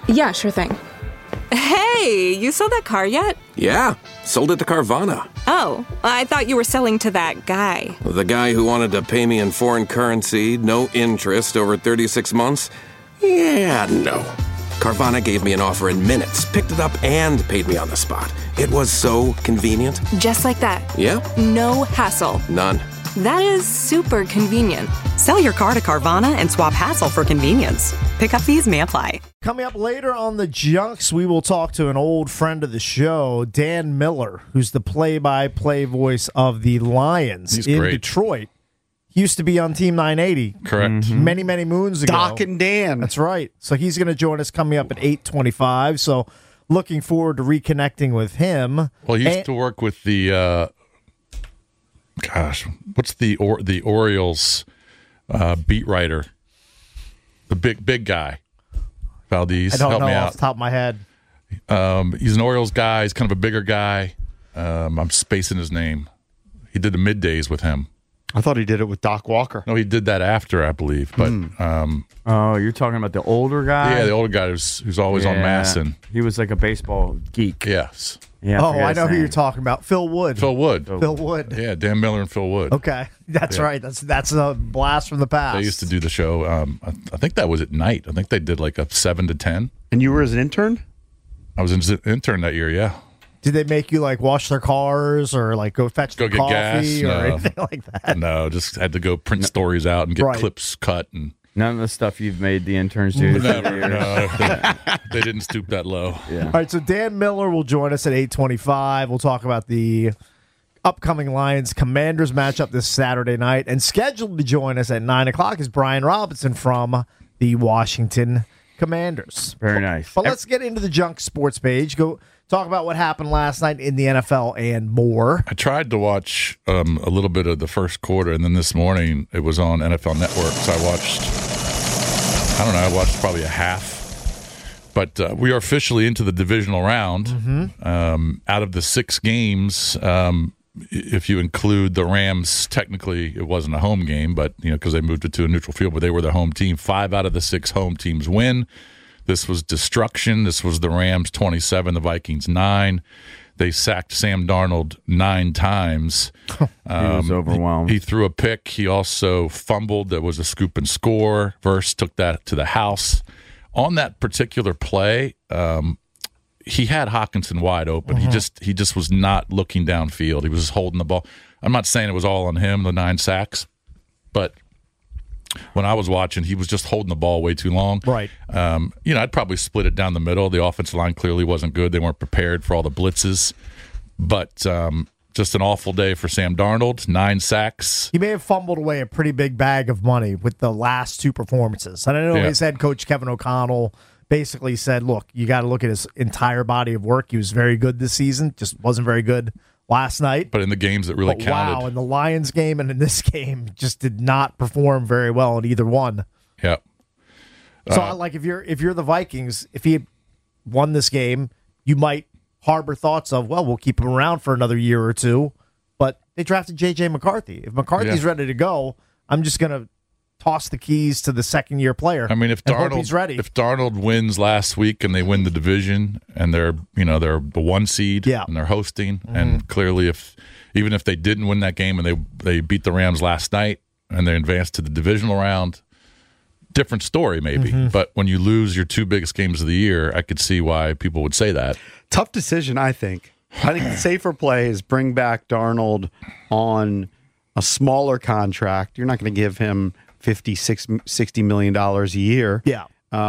Yeah, sure thing. Hey, you sold that car yet? Yeah, sold it to Carvana. Oh, I thought you were selling to that guy. The guy who wanted to pay me in foreign currency, no interest, over 36 months? Yeah, no. Carvana gave me an offer in minutes, picked it up, and paid me on the spot. It was so convenient. Just like that. Yep. No hassle. None. That is super convenient. Sell your car to Carvana and swap hassle for convenience. Pickup fees may apply. Coming up later on the Junks, we will talk to an old friend of the show, Dan Miller, who's the play-by-play voice of the Lions He's in great. Detroit. He used to be on Team 980. Correct. Many, many moons ago. Doc and Dan. That's right. So he's going to join us coming up at 8:25. So looking forward to reconnecting with him. Well, he used to work with the, what's the Orioles beat writer? The big guy. Valdez, I don't help know me off out. the top of my head. He's an Orioles guy. He's kind of a bigger guy. I'm spacing his name. He did the middays with him. I thought he did it with Doc Walker. No, he did that after, I believe. But Oh, you're talking about the older guy? yeah, the older guy who's always on Masson. He was like a baseball geek. Yes. Yeah, Oh, forget I his know who name. you're talking about. Phil Wood. Phil Wood. Phil Wood. Yeah, Dan Miller and Phil Wood. Okay. That's Yeah. right. That's a blast from the past. They used to do the show. I think that was at night. I think they did like a 7 to 10. And you were as an intern? I was an intern that year. Yeah. Did they make you like wash their cars or like go fetch Go the get coffee gas? or No. anything like that? No, just had to go print stories out and get Right. clips cut and. None of the stuff you've made the interns do. Never, no, they didn't stoop that low. Yeah. All right, so Dan Miller will join us at 8:25. We'll talk about the upcoming Lions Commanders matchup this Saturday night. And scheduled to join us at 9 o'clock is Brian Robinson from the Washington Commanders. Very nice. But let's get into the Junk Sports page. Go talk about what happened last night in the NFL and more. I tried to watch a little bit of the first quarter, and then this morning it was on NFL Network, so I watched probably a half. But we are officially into the divisional round. Out of the 6 games, if you include the Rams, technically it wasn't a home game, but because they moved it to a neutral field, but they were the home team. 5 out of the 6 home teams win. This was destruction. This was the Rams 27, the Vikings 9. They sacked Sam Darnold 9 times. He was overwhelmed. He threw a pick. He also fumbled. That was a scoop and score. Verse took that to the house. On that particular play, he had Hockenson wide open. He just was not looking downfield. He was just holding the ball. I'm not saying it was all on him, the 9 sacks, but when I was watching, he was just holding the ball way too long. Right. I'd probably split it down the middle. The offensive line clearly wasn't good. They weren't prepared for all the blitzes. But just an awful day for Sam Darnold. 9 sacks. He may have fumbled away a pretty big bag of money with the last 2 performances. And I know his head coach, Kevin O'Connell, basically said, look, you got to look at his entire body of work. He was very good this season, just wasn't very good last night. But in the games that really counted. Wow, in the Lions game and in this game, just did not perform very well in either one. Yep. So, if you're the Vikings, if he had won this game, you might harbor thoughts of, well, we'll keep him around for another year or two. But they drafted J.J. McCarthy. If McCarthy's ready to go, I'm just going to toss the keys to the second-year player. I mean, if Darnold wins last week and they win the division and they're the 1 seed and they're hosting, and clearly even if they didn't win that game and they beat the Rams last night and they advanced to the divisional round, different story maybe. But when you lose your 2 biggest games of the year, I could see why people would say that. Tough decision, I think. I think the safer play is bring back Darnold on a smaller contract. You're not going to give him $60 million a year. Yeah.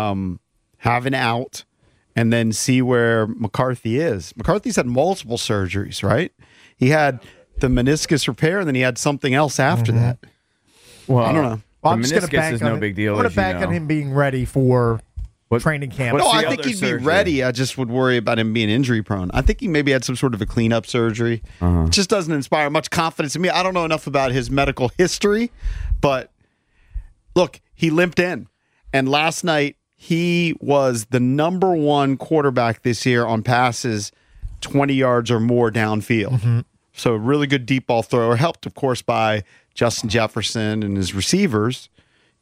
Have an out and then see where McCarthy is. McCarthy's had multiple surgeries, right? He had the meniscus repair, and then he had something else after that. Well, I don't know. Well, I'm just going to meniscus is no big deal. I'm going to bank on him being ready for training camp. No, I think he'd be ready. I just would worry about him being injury prone. I think he maybe had some sort of a cleanup surgery. It just doesn't inspire much confidence in me. I don't know enough about his medical history, but look, he limped in. And last night, he was the number 1 quarterback this year on passes 20 yards or more downfield. So really good deep ball thrower, helped, of course, by Justin Jefferson and his receivers.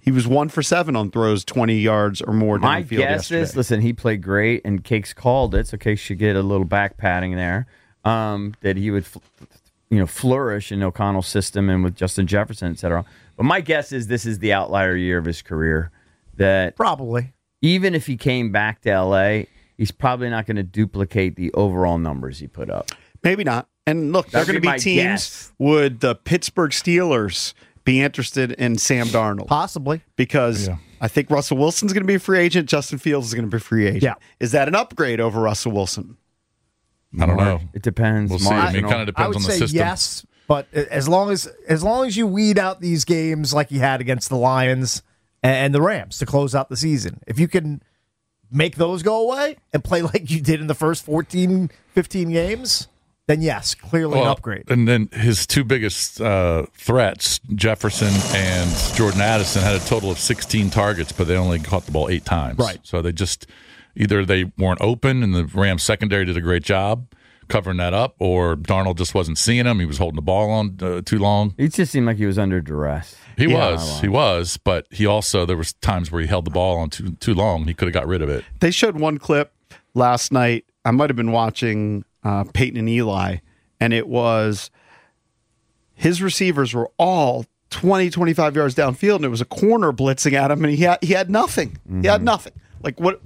He was 1 for 7 on throws 20 yards or more My downfield guess yesterday. is, listen, he played great, and Cakes called it, so Cakes should get a little back patting there. That he would, flourish in O'Connell's system and with Justin Jefferson, et cetera. But my guess is this is the outlier year of his career. That Probably. even if he came back to L.A., he's probably not going to duplicate the overall numbers he put up. Maybe not. And look, there are That'd going be to be my teams. guess. Would the Pittsburgh Steelers be interested in Sam Darnold? Possibly. Because I think Russell Wilson's going to be a free agent. Justin Fields is going to be a free agent. Yeah. Is that an upgrade over Russell Wilson? I don't know. It depends. We'll see. I mean, it Marginal. kind of I depends would on the say system. yes, but as long as you weed out these games like he had against the Lions and the Rams to close out the season, if you can make those go away and play like you did in the first 14, 15 games, then yes, clearly an upgrade. And then his two biggest threats, Jefferson and Jordan Addison, had a total of 16 targets, but they only caught the ball 8 times. Right. So they just either they weren't open, and the Rams secondary did a great job covering that up, or Darnold just wasn't seeing him. He was holding the ball on too long. It just seemed like he was under duress. He was, but he also, there was times where he held the ball on too long. He could have got rid of it. They showed one clip last night. I might have been watching Peyton and Eli, and it was his receivers were all 20, 25 yards downfield, and it was a corner blitzing at him, and he had nothing. Mm-hmm. He had nothing. Like what,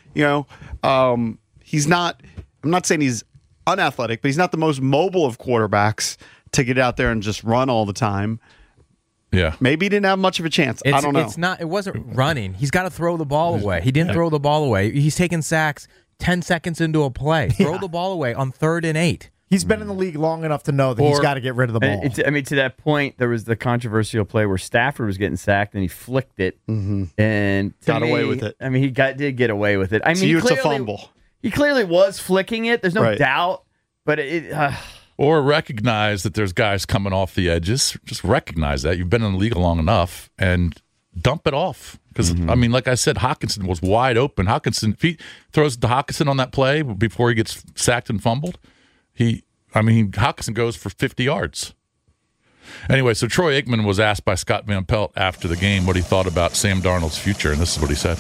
he's not, I'm not saying he's unathletic, but he's not the most mobile of quarterbacks to get out there and just run all the time. Yeah. Maybe he didn't have much of a chance. I don't know. It wasn't running. He's got to throw the ball away. He didn't throw the ball away. He's taking sacks 10 seconds into a play. Throw the ball away on 3rd and 8. He's been in the league long enough to know that he's got to get rid of the ball. To that point, there was the controversial play where Stafford was getting sacked and he flicked it and got away with it. I mean, he did get away with it. I mean, it's a fumble. He clearly was flicking it. There's no doubt, but Or recognize that there's guys coming off the edges. Just recognize that. You've been in the league long enough and dump it off. Because, I mean, like I said, Hawkinson was wide open. Hawkinson, if he throws to Hawkinson on that play before he gets sacked and fumbled, Hawkinson goes for 50 yards. Anyway, so Troy Aikman was asked by Scott Van Pelt after the game what he thought about Sam Darnold's future, and this is what he said.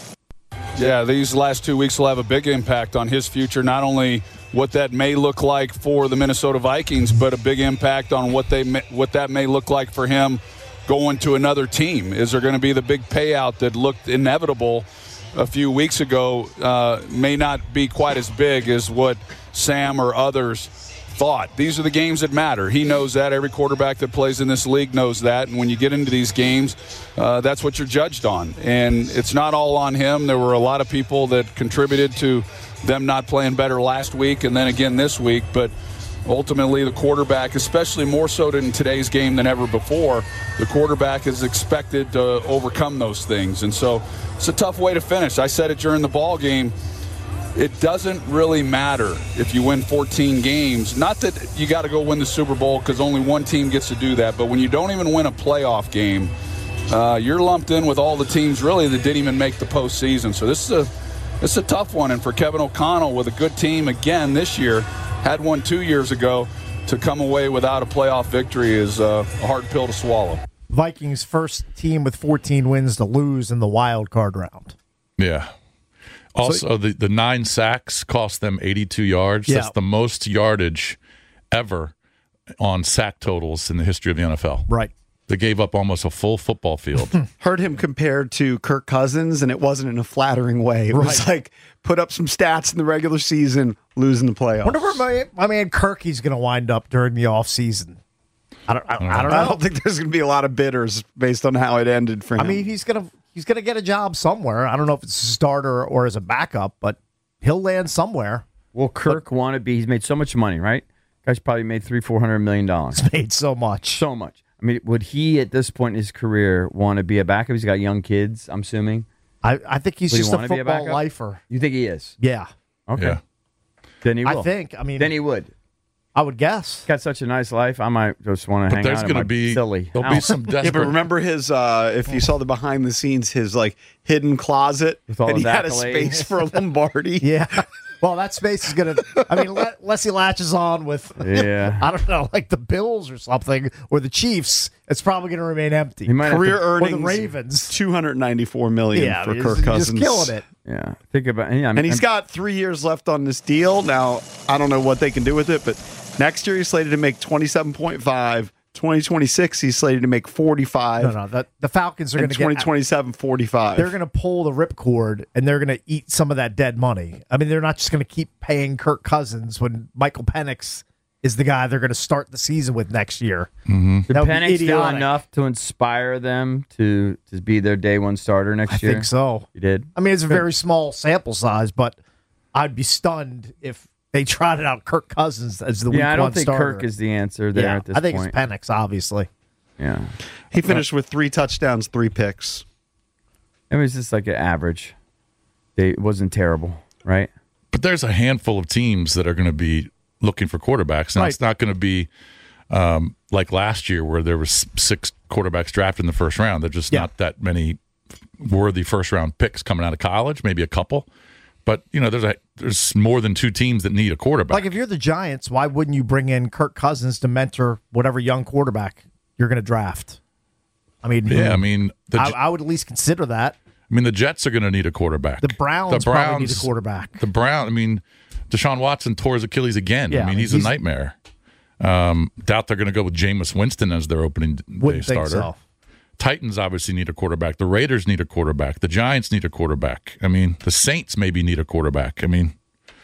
Yeah, these last 2 weeks will have a big impact on his future, not only what that may look like for the Minnesota Vikings, but a big impact on what that may look like for him going to another team. Is there going to be the big payout that looked inevitable a few weeks ago may not be quite as big as what Sam or others thought. These are the games that matter. He knows that. Every quarterback that plays in this league knows that. And when you get into these games, that's what you're judged on. And it's not all on him. There were a lot of people that contributed to them not playing better last week and then again this week. But ultimately, the quarterback, especially more so in today's game than ever before, the quarterback is expected to overcome those things. And so it's a tough way to finish. I said it during the ball game. It doesn't really matter if you win 14 games. Not that you got to go win the Super Bowl because only one team gets to do that. But when you don't even win a playoff game, you're lumped in with all the teams really that didn't even make the postseason. So this is a tough one. And for Kevin O'Connell with a good team again this year, had one 2 years ago, to come away without a playoff victory is a hard pill to swallow. Vikings first team with 14 wins to lose in the wild card round. Yeah. Also, the 9 sacks cost them 82 yards. Yeah. That's the most yardage ever on sack totals in the history of the NFL. Right. They gave up almost a full football field. Heard him compared to Kirk Cousins, and it wasn't in a flattering way. It was like put up some stats in the regular season, losing the playoffs. Wonder where my man Kirky's going to wind up during the offseason. I don't know. I don't think there's going to be a lot of bidders based on how it ended for him. I mean, he's gonna get a job somewhere. I don't know if it's a starter or as a backup, but he'll land somewhere. Well, Kirk wanted to be. He's made so much money, right? Guy's probably made $300-400 million. He's made so much. So much. I mean, would he at this point in his career want to be a backup? He's got young kids, I'm assuming. I think he's Would he just a wanna be a football backup? lifer. You think he is? Yeah. Okay. Yeah. Then he will. I think. I mean, Then he would. I would guess. Got such a nice life. I might just want to hang there's out. going to be silly. there'll be house. some yeah, desperate. but remember his, if you saw the behind the scenes, his like hidden closet, With all and he his had a accolades. space for a Lombardi. Yeah. Well, that space is going to, I mean, unless he latches on with, Yeah. I don't know, like the Bills or something, or the Chiefs, it's probably going to remain empty. He might have Career to, earnings, or the Ravens. $294 million Yeah, for he's Kirk Cousins. just killing it. yeah. Think about yeah, And he's got 3 years left on this deal. Now, I don't know what they can do with it, but next year he's slated to make 27.5. 2026 he's slated to make 45. No, the Falcons are And going to get 2027 45. They're going to pull the ripcord, and they're going to eat some of that dead money. I mean, they're not just going to keep paying Kirk Cousins when Michael Penix is the guy they're going to start the season with next year. Did That would be Penix do idiotic. enough to inspire them to be their day one starter next year? I think so. You did? I mean, it's a very small sample size, but I'd be stunned if they trotted out Kirk Cousins as the week Yeah, I don't one think starter. Kirk is the answer there at this I think point. it's Penix, obviously. Yeah. He finished with 3 touchdowns, 3 picks. It was just like an average. It wasn't terrible, right? But there's a handful of teams that are going to be looking for quarterbacks, and Right. it's not going to be like last year where there was 6 quarterbacks drafted in the first round. There's just not that many worthy first round picks coming out of college. Maybe a couple, but you know, there's more than 2 teams that need a quarterback. Like if you're the Giants, why wouldn't you bring in Kirk Cousins to mentor whatever young quarterback you're going to draft? I mean, yeah, I mean, I would at least consider that. I mean, the Jets are going to need a quarterback. The Browns probably need a quarterback. I mean, Deshaun Watson tore his Achilles again. Yeah, I mean, he's a nightmare. Doubt they're going to go with Jameis Winston as their opening day Wouldn't think starter. so. Titans obviously need a quarterback. The Raiders need a quarterback. The Giants need a quarterback. I mean, the Saints maybe need a quarterback. I mean,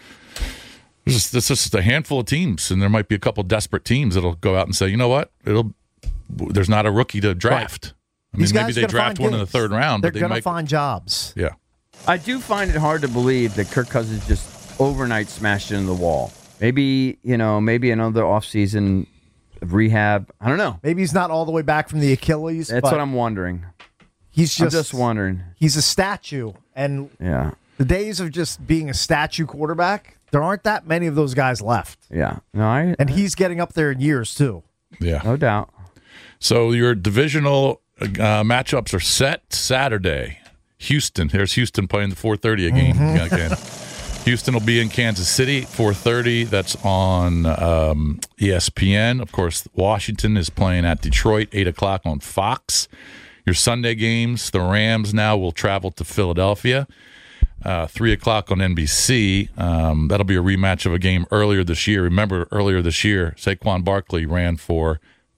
this is just a handful of teams, and there might be a couple desperate teams that'll go out and say, you know what, there's not a rookie to draft. I mean, These maybe guys they gonna draft find one in the gigs. third round, They're but they going to might find jobs. Yeah. I do find it hard to believe that Kirk Cousins just overnight smashed into the wall. Maybe another offseason of rehab. I don't know. Maybe he's not all the way back from the Achilles. That's but what I'm wondering. He's I'm just wondering. He's a statue, and Yeah. the days of just being a statue quarterback, there aren't that many of those guys left. Yeah. No, And he's getting up there in years too. Yeah. no doubt. So your divisional matchups are set Saturday. Houston. Here's Houston playing the 4:30 game. Again. Houston will be in Kansas City, 4:30. That's on ESPN. Of course, Washington is playing at Detroit, 8 o'clock on Fox. Your Sunday games, the Rams now will travel to Philadelphia, 3 o'clock on NBC. That'll be a rematch of a game earlier this year. Remember, earlier this year, Saquon Barkley ran for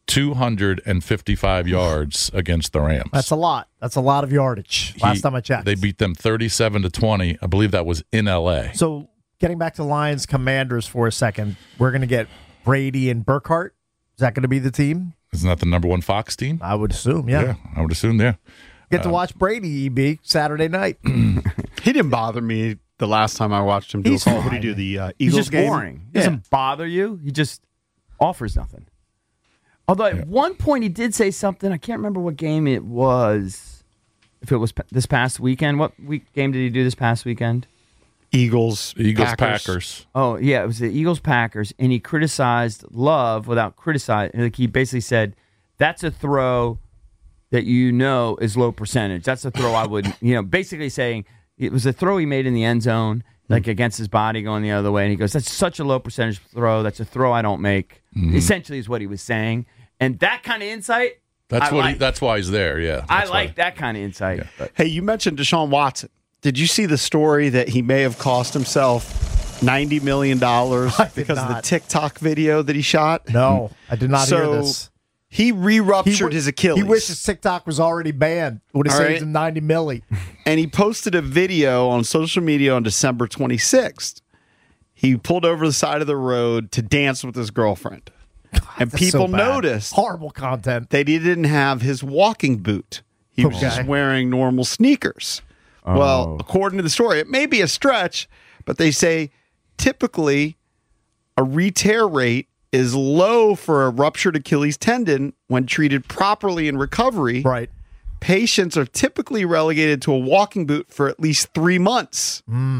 255 yards against the Rams. That's a lot. That's a lot of yardage. Last time I checked. They beat them 37-20. I believe that was in L.A. So getting back to Lions Commanders for a second, we're going to get Brady and Burkhardt. Is that going to be the team? Isn't that the number 1 Fox team? I would assume, yeah. I would assume, yeah. Get to watch Brady, EB, Saturday night. He didn't bother me the last time I watched him do He's a call. What fine. did he do? The He's Eagles just game? boring. He Yeah. doesn't bother you. He just offers nothing. Although at one point he did say something. I can't remember what game it was. If it was this past weekend. What game did he do this past weekend? Eagles, Packers. Oh, yeah. It was the Eagles-Packers. And he criticized Love without criticizing. Like he basically said, that's a throw that you know is low percentage. That's a throw I would, basically saying it was a throw he made in the end zone, like against his body going the other way. And he goes, that's such a low percentage throw. That's a throw I don't make. Essentially is what he was saying. And that kind of insight, That's why he's there, yeah. I That's like why. that kind of insight. But Hey, you mentioned Deshaun Watson. Did you see the story that he may have cost himself $90 million because of the not. TikTok video that he shot? No, I did not hear So, this. He re-ruptured his Achilles. He wishes TikTok was already banned. Would have All saved right. him $90 million. And he posted a video on social media on December 26th. He pulled over the side of the road to dance with his girlfriend. And That's so people bad. noticed Horrible content. that he didn't have his walking boot. He was Okay. just wearing normal sneakers. Well, according to the story, it may be a stretch, but they say typically a re-tear rate is low for a ruptured Achilles tendon when treated properly in recovery. Right. Patients are typically relegated to a walking boot for at least 3 months.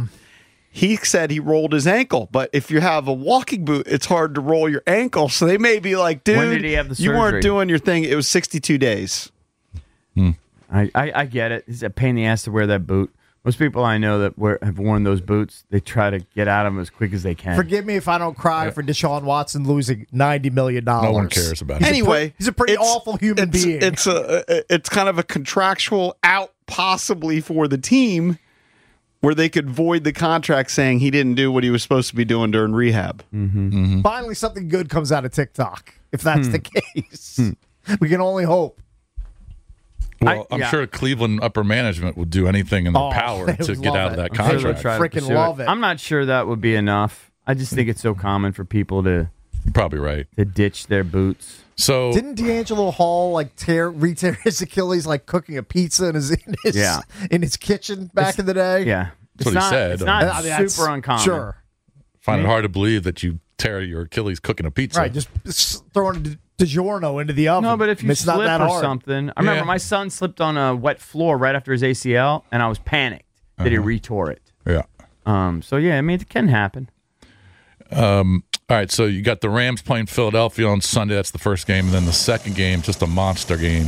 He said he rolled his ankle, but if you have a walking boot, it's hard to roll your ankle. So they may be like, dude, When did he have the you weren't surgery? doing your thing. It was 62 days. I get it. It's a pain in the ass to wear that boot. Most people I know that have worn those boots, they try to get out of them as quick as they can. Forgive me if I don't cry for Deshaun Watson losing $90 million. No one cares about it. Anyway, he's a pretty awful human being. It's kind of a contractual out possibly for the team where they could void the contract saying he didn't do what he was supposed to be doing during rehab. Finally, something good comes out of TikTok, if that's the case. We can only hope. Well, I'm sure Cleveland upper management would do anything in their power they to would get love out of it. that I'm sure contract. they'd freaking love it. I'm not sure that would be enough. I just think it's so common for people to You're probably right. to ditch their boots. So Didn't D'Angelo Hall re-tear his Achilles like cooking a pizza in his kitchen back in the day? Yeah. That's what he said. It's not I mean, that's- super uncommon. Sure. find it hard to believe that you tear your Achilles cooking a pizza. Right, just throwing DiGiorno into the oven. No, but if you it's not slip that or hard. something. I remember my son slipped on a wet floor right after his ACL, and I was panicked that he retore it. Yeah. So, yeah, I mean, it can happen. All right, so you got the Rams playing Philadelphia on Sunday. That's the first game. And then the second game, just a monster game.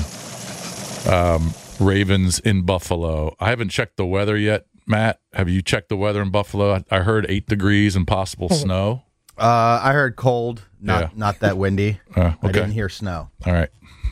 Ravens in Buffalo. I haven't checked the weather yet. Matt, have you checked the weather in Buffalo? I heard 8 degrees and possible snow. I heard cold, not that windy. Okay. I didn't hear snow. All right.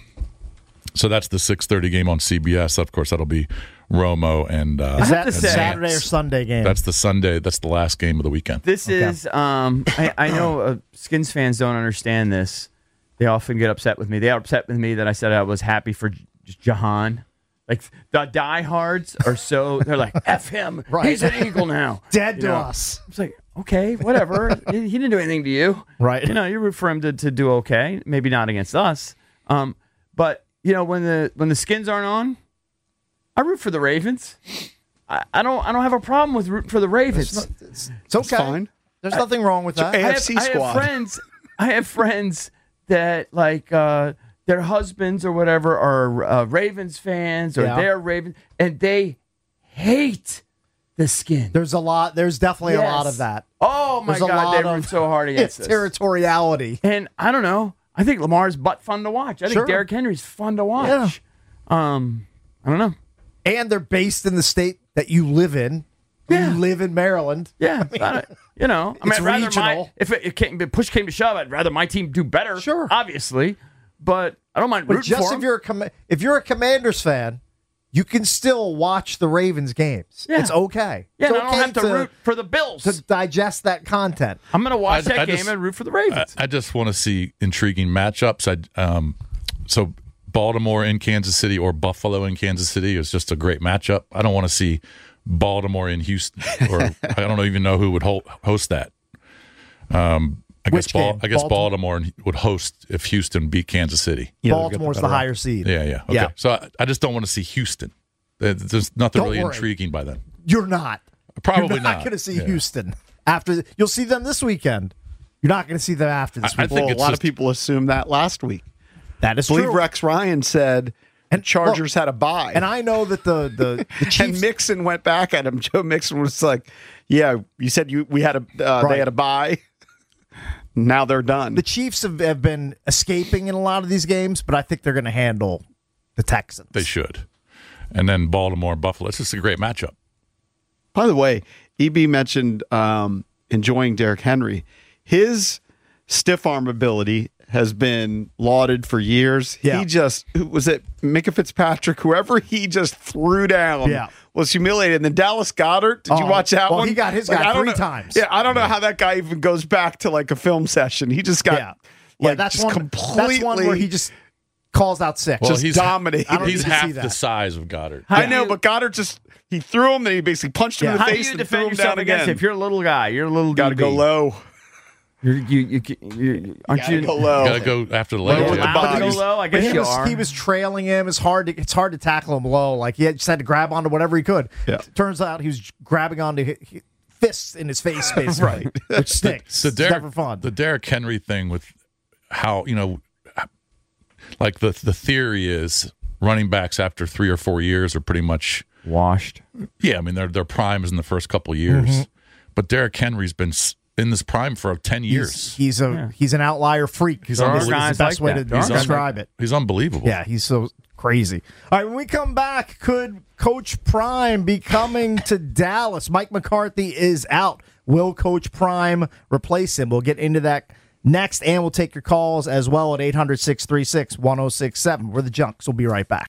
So that's the 6:30 game on CBS. Of course, that'll be Romo and Is that to say- Saturday or Sunday game? that's the Sunday. That's the last game of the weekend. This is, I know Skins fans don't understand this. They often get upset with me. They are upset with me that I said I was happy for Jahan. Like, the diehards are so, they're like, F him. Right. He's an Eagle now. Dead You to know? us. It's like, okay, whatever. He didn't do anything to you. Right. You know, you root for him to do okay. Maybe not against us. But, you know, when the Skins aren't on, I root for the Ravens. I don't have a problem with rooting for the Ravens. It's okay. fine. There's nothing wrong with that. AFC squad. I have friends that like their husbands or whatever are Ravens fans or Yeah. they're Ravens, and they hate the Skins. There's definitely a lot Yes. of that. Oh my There's a God, lot they of root so hard against It's us. territoriality. And I don't know. I think Lamar's butt fun to watch. I think Sure. Derrick Henry's fun to watch. I don't know. And they're based in the state that you live in. Yeah. You live in Maryland. Yeah, you know, I mean, It's I'd rather regional. if push came to shove, I'd rather my team do better. Sure. Obviously, but I don't mind But rooting just for if them. you're a Commanders fan, you can still watch the Ravens games. Yeah. It's okay. Yeah, It's and I don't have to root for the Bills. to digest that content. I'm going to watch I that game just- and root for the Ravens. I just want to see intriguing matchups. So Baltimore in Kansas City or Buffalo in Kansas City is just a great matchup. I don't want to see Baltimore in Houston, or I don't even know who would host that. I Which game? guess Baltimore would host if Houston beat Kansas City. Baltimore's the higher seed. Yeah. Okay. Yeah. So I just don't want to see Houston. There's nothing Don't really worry. intriguing by them. You're not. Probably You're not not. going to see Yeah. Houston after. You'll see them this weekend. You're not going to see them after this I weekend. think Well, a it's lot just- of people assumed that last week. That is I believe true. Rex Ryan said And Chargers had a bye. And I know that the and Chiefs. Mixon went back at him. Joe Mixon was like, "Yeah, you said we had a they had a bye. Now they're done." The Chiefs have been escaping in a lot of these games, but I think they're going to handle the Texans. They should. And then Baltimore, Buffalo. It's just a great matchup. By the way, EB mentioned enjoying Derrick Henry. His stiff arm ability has been lauded for years. Yeah. He just was it Minka Fitzpatrick, whoever he just threw down Yeah. was humiliated. And then Dallas Goedert, did you Oh, watch that well, one? he got his guy I don't 3 know- times. Yeah, I don't know how that guy even goes back to like a film session. He just got that's just one. completely That's one where he just calls out sick. Well, just he's dominated. I don't He's need to see half that. the size of Goddard. I know, but Goddard just he threw him, then he basically punched him in the How do face you and defend threw him yourself down against again. it? If you're a little guy, you're a little Got to DB. go low. You aren't Gotta you? go low. Got to go after the Well, leg. you're Yeah. allowed to go low. I But guess he you was, are. he was trailing him. It's hard to tackle him low. Like he just had to grab onto whatever he could. Yeah. Turns out he was grabbing onto fists in his face, basically, which stinks. The It's Derrick, never fun. The Derrick Henry thing with how, like the theory is running backs after 3 or 4 years are pretty much Washed. Yeah, I mean their prime is in the first couple of years, Mm-hmm. but Derrick Henry's been in this prime for 10 years. He's an outlier freak. He's There are the guys best like way that. to There are guys describe it. He's unbelievable. Yeah, he's so Crazy. All right, when we come back, could Coach Prime be coming to Dallas? Mike McCarthy is out. Will Coach Prime replace him? We'll get into that next, and we'll take your calls as well at 800-636-1067. We're the Junks. We'll be right back.